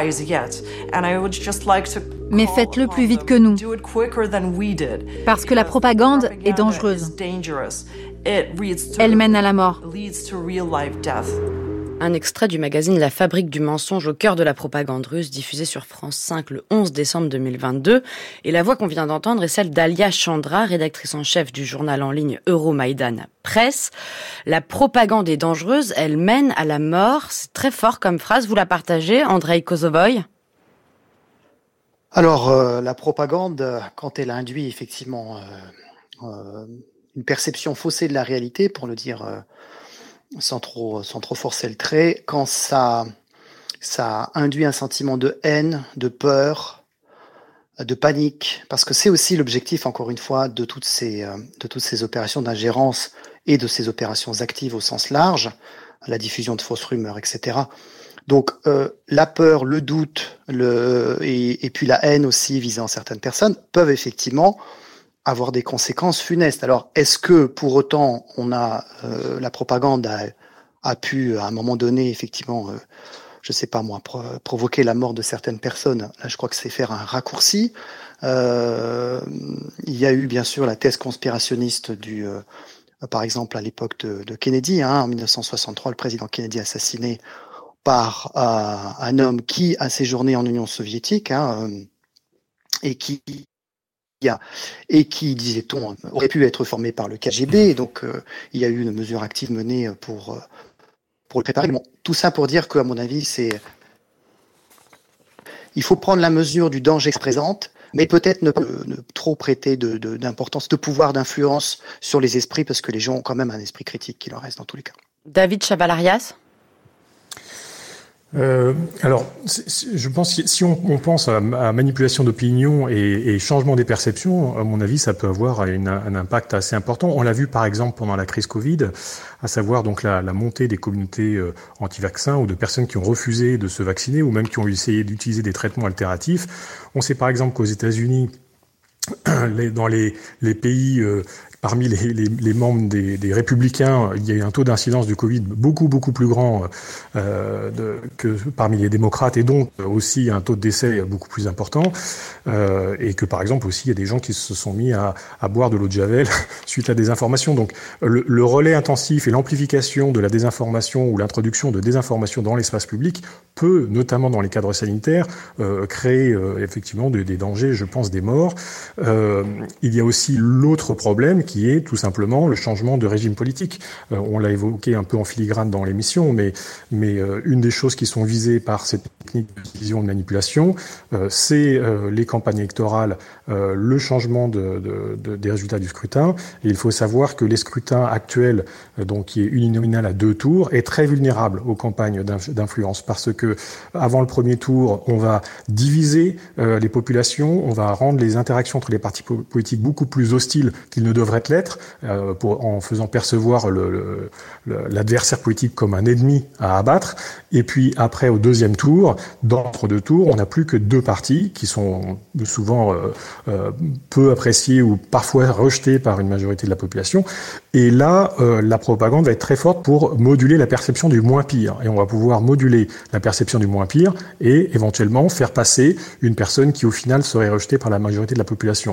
Mais faites-le plus vite que nous. Parce que la propagande est dangereuse. Elle mène à la mort. Un extrait du magazine La Fabrique du mensonge au cœur de la propagande russe, diffusé sur France cinq le onze décembre deux mille vingt-deux. Et la voix qu'on vient d'entendre est celle d'Alia Chandra, rédactrice en chef du journal en ligne Euromaïdan Presse. La propagande est dangereuse, elle mène à la mort. C'est très fort comme phrase. Vous la partagez, Andrei Kozovoy ? Alors, euh, la propagande, quand elle induit effectivement euh, euh, une perception faussée de la réalité, pour le dire... Euh, sans trop sans trop forcer le trait, quand ça ça induit un sentiment de haine, de peur, de panique, parce que c'est aussi l'objectif, encore une fois, de toutes ces de toutes ces opérations d'ingérence et de ces opérations actives au sens large, la diffusion de fausses rumeurs, et cetera. Donc euh, la peur, le doute, le et, et puis la haine aussi visant certaines personnes peuvent effectivement avoir des conséquences funestes. Alors, est-ce que pour autant, on a euh, la propagande a, a pu à un moment donné, effectivement, euh, je sais pas moi, pro- provoquer la mort de certaines personnes? Là, je crois que c'est faire un raccourci. Euh, il y a eu bien sûr la thèse conspirationniste du, euh, par exemple, à l'époque de, de Kennedy, hein, en mille neuf cent soixante-trois, le président Kennedy assassiné par euh, un homme qui a séjourné en Union soviétique, hein, euh, et qui et qui, disait-on, aurait pu être formé par le K G B. Donc, euh, il y a eu une mesure active menée pour euh, pour le préparer. Bon, tout ça pour dire qu'à mon avis, c'est il faut prendre la mesure du danger qui se présente, mais peut-être ne, ne trop prêter de, de, d'importance, de pouvoir, d'influence sur les esprits, parce que les gens ont quand même un esprit critique qui leur reste dans tous les cas. David Chavalarias. Euh, alors, je pense si, si on, on pense à, à manipulation d'opinion et, et changement des perceptions, à mon avis, ça peut avoir une, un impact assez important. On l'a vu par exemple pendant la crise Covid, à savoir donc la, la montée des communautés euh, anti-vaccins ou de personnes qui ont refusé de se vacciner ou même qui ont essayé d'utiliser des traitements alternatifs. On sait par exemple qu'aux États-Unis, les, dans les, les pays euh, Parmi les, les, les membres des, des Républicains, il y a eu un taux d'incidence du Covid beaucoup beaucoup plus grand euh, de, que parmi les démocrates, et donc aussi un taux de décès beaucoup plus important. Euh, et que par exemple aussi il y a des gens qui se sont mis à, à boire de l'eau de javel suite à des informations. Donc le, le relais intensif et l'amplification de la désinformation ou l'introduction de désinformation dans l'espace public peut, notamment dans les cadres sanitaires, euh, créer euh, effectivement de, des dangers, je pense, des morts. Euh, il y a aussi l'autre problème qui est tout simplement le changement de régime politique. Euh, on l'a évoqué un peu en filigrane dans l'émission, mais, mais euh, une des choses qui sont visées par cette technique de division de manipulation, euh, c'est euh, les campagnes électorales, euh, le changement de, de, de, des résultats du scrutin. Et il faut savoir que les scrutins actuels, euh, donc qui est uninominal à deux tours, est très vulnérable aux campagnes d'influence, parce que avant le premier tour, on va diviser euh, les populations, on va rendre les interactions entre les partis po- politiques beaucoup plus hostiles qu'ils ne devraient l'être, euh, pour, en faisant percevoir le, le, le, l'adversaire politique comme un ennemi à abattre. Et puis après, au deuxième tour, d'entre deux tours, on n'a plus que deux partis qui sont souvent euh, euh, peu appréciés ou parfois rejetés par une majorité de la population. Et là, euh, la propagande va être très forte pour moduler la perception du moins pire. Et on va pouvoir moduler la perception du moins pire et éventuellement faire passer une personne qui au final serait rejetée par la majorité de la population.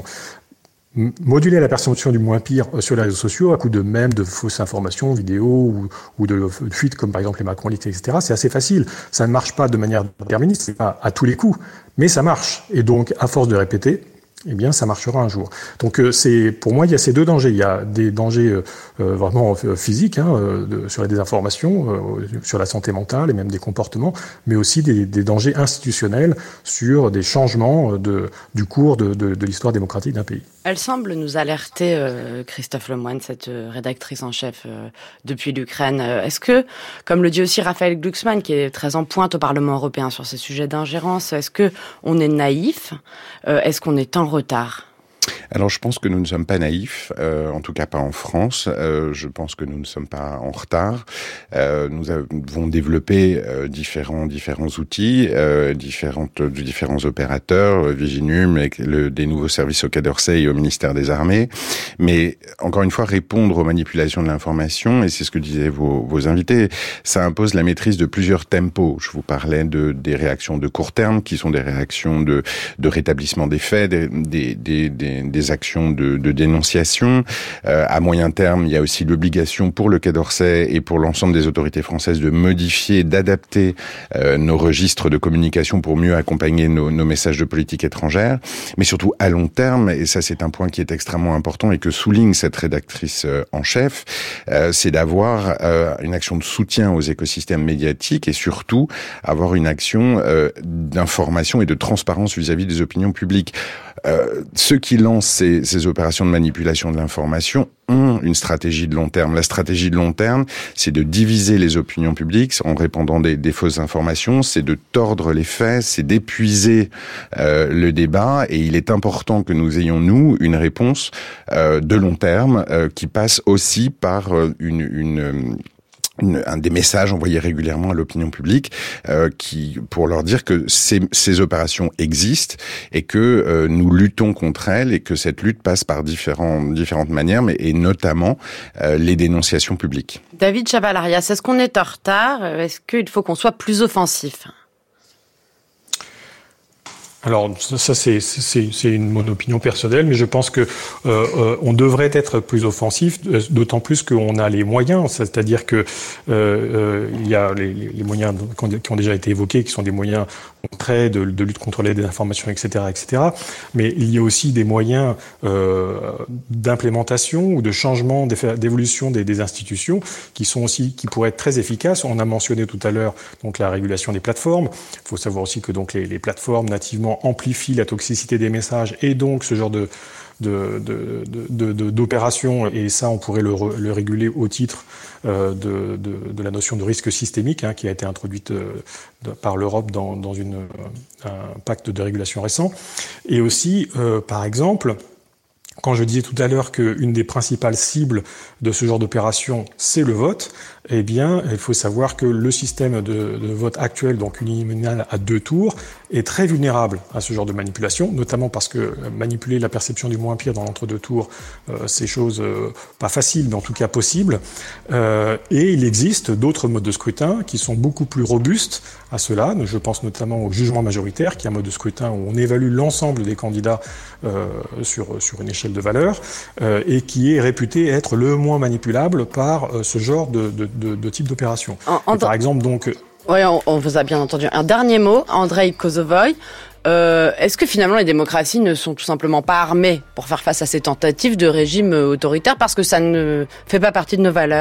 Moduler la perception du moins pire sur les réseaux sociaux à coup de mèmes, de fausses informations, vidéos ou, ou de fuites comme par exemple les macronites, et cetera. C'est assez facile. Ça ne marche pas de manière déterministe, c'est pas à tous les coups, mais ça marche. Et donc, à force de répéter, eh bien, ça marchera un jour. Donc, euh, c'est, pour moi, il y a ces deux dangers. Il y a des dangers euh, vraiment euh, physiques, hein, de, sur la désinformation, euh, sur la santé mentale et même des comportements, mais aussi des, des dangers institutionnels sur des changements de, du cours de, de, de l'histoire démocratique d'un pays. Elle semble nous alerter, euh, Christophe Lemoine, cette euh, rédactrice en chef euh, depuis l'Ukraine. Euh, est-ce que, comme le dit aussi Raphaël Glucksmann, qui est très en pointe au Parlement européen sur ces sujets d'ingérence, est-ce que on est naïf ? euh, Est-ce qu'on est en retard ? Alors je pense que nous ne sommes pas naïfs, euh, en tout cas pas en France. Euh, je pense que nous ne sommes pas en retard. Euh, nous avons développé euh, différents différents outils, euh, différentes différents opérateurs, Viginum, et le, des nouveaux services au Quai d'Orsay et au ministère des Armées. Mais encore une fois, répondre aux manipulations de l'information, et c'est ce que disaient vos, vos invités, ça impose la maîtrise de plusieurs tempos. Je vous parlais de des réactions de court terme, qui sont des réactions de de rétablissement des faits, des des des, des des actions de, de dénonciation. Euh, à moyen terme, il y a aussi l'obligation pour le Quai d'Orsay et pour l'ensemble des autorités françaises de modifier, d'adapter euh, nos registres de communication pour mieux accompagner nos, nos messages de politique étrangère. Mais surtout à long terme, et ça c'est un point qui est extrêmement important et que souligne cette rédactrice euh, en chef, euh, c'est d'avoir euh, une action de soutien aux écosystèmes médiatiques et surtout avoir une action euh, d'information et de transparence vis-à-vis des opinions publiques. Euh, ceux qui lancent ces, ces opérations de manipulation de l'information ont une stratégie de long terme. La stratégie de long terme, c'est de diviser les opinions publiques en répandant des, des fausses informations, c'est de tordre les faits, c'est d'épuiser euh, le débat. Et il est important que nous ayons, nous, une réponse euh, de long terme euh, qui passe aussi par euh, une... une Une, un des messages envoyés régulièrement à l'opinion publique, euh, qui pour leur dire que ces, ces opérations existent et que euh, nous luttons contre elles et que cette lutte passe par différents, différentes manières, mais et notamment euh, les dénonciations publiques. David Chavalarias, est-ce qu'on est en retard ? Est-ce qu'il faut qu'on soit plus offensif ? Alors ça c'est c'est c'est une mon opinion personnelle, mais je pense que euh, euh, on devrait être plus offensif, d'autant plus qu'on a les moyens, c'est-à-dire que euh, euh, il y a les, les moyens qui ont déjà été évoqués, qui sont des moyens concrets de, de lutte contre les désinformations, et cetera, et cetera. Mais il y a aussi des moyens euh, d'implémentation ou de changement, d'évolution des, des institutions qui sont aussi qui pourraient être très efficaces. On a mentionné tout à l'heure donc la régulation des plateformes. Il faut savoir aussi que donc les, les plateformes nativement amplifie la toxicité des messages et donc ce genre de, de, de, de, de, d'opération, et ça on pourrait le, le réguler au titre euh, de, de, de la notion de risque systémique hein, qui a été introduite euh, de, par l'Europe dans, dans une, un pacte de régulation récent. Et aussi, euh, par exemple, quand je disais tout à l'heure qu'une des principales cibles de ce genre d'opération, c'est le vote, eh bien, il faut savoir que le système de, de vote actuel, donc uninominal à deux tours, est très vulnérable à ce genre de manipulation, notamment parce que manipuler la perception du moins pire dans l'entre-deux tours, euh, c'est chose euh, pas facile, mais en tout cas possible. Euh, et il existe d'autres modes de scrutin qui sont beaucoup plus robustes à cela. Je pense notamment au jugement majoritaire, qui est un mode de scrutin où on évalue l'ensemble des candidats euh, sur sur une échelle de valeur, euh, et qui est réputé être le moins manipulable par euh, ce genre de, de De, de type d'opération. En, en par exemple, donc... Oui, on, on vous a bien entendu. Un dernier mot, Andrei Kosovoï. Euh, est-ce que finalement les démocraties ne sont tout simplement pas armées pour faire face à ces tentatives de régime autoritaire parce que ça ne fait pas partie de nos valeurs ?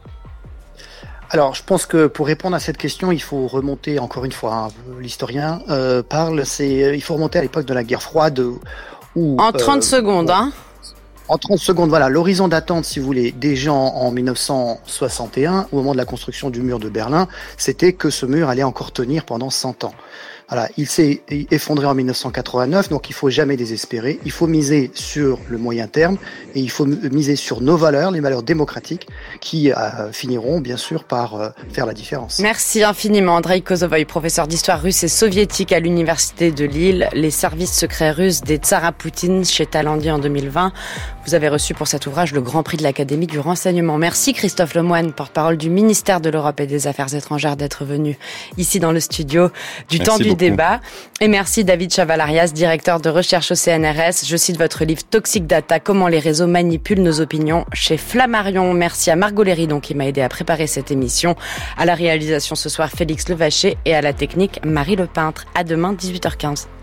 Alors, je pense que pour répondre à cette question, il faut remonter, encore une fois, hein, l'historien euh, parle, c'est, il faut remonter à l'époque de la guerre froide où... En trente euh, secondes, hein. En trente secondes, voilà, l'horizon d'attente, si vous voulez, des gens en mille neuf cent soixante et un, au moment de la construction du mur de Berlin, c'était que ce mur allait encore tenir pendant cent ans. Voilà, il s'est effondré en mille neuf cent quatre-vingt-neuf, donc il faut jamais désespérer. Il faut miser sur le moyen terme et il faut miser sur nos valeurs, les valeurs démocratiques, qui euh, finiront bien sûr par euh, faire la différence. Merci infiniment, Andrei Kosovoï, professeur d'histoire russe et soviétique à l'université de Lille, les services secrets russes des tsars à Poutine chez Talandier en deux mille vingt. Vous avez reçu pour cet ouvrage le Grand Prix de l'Académie du renseignement. Merci Christophe Lemoine, porte-parole du ministère de l'Europe et des Affaires étrangères, d'être venu ici dans le studio du Merci temps du beaucoup. débat. Et merci David Chavalarias, directeur de recherche au C N R S. Je cite votre livre Toxic Data, comment les réseaux manipulent nos opinions, chez Flammarion. Merci à Margot Léridon qui m'a aidé à préparer cette émission. À la réalisation ce soir, Félix Levaché, et à la technique, Marie Lepeintre. À demain, dix-huit heures quinze.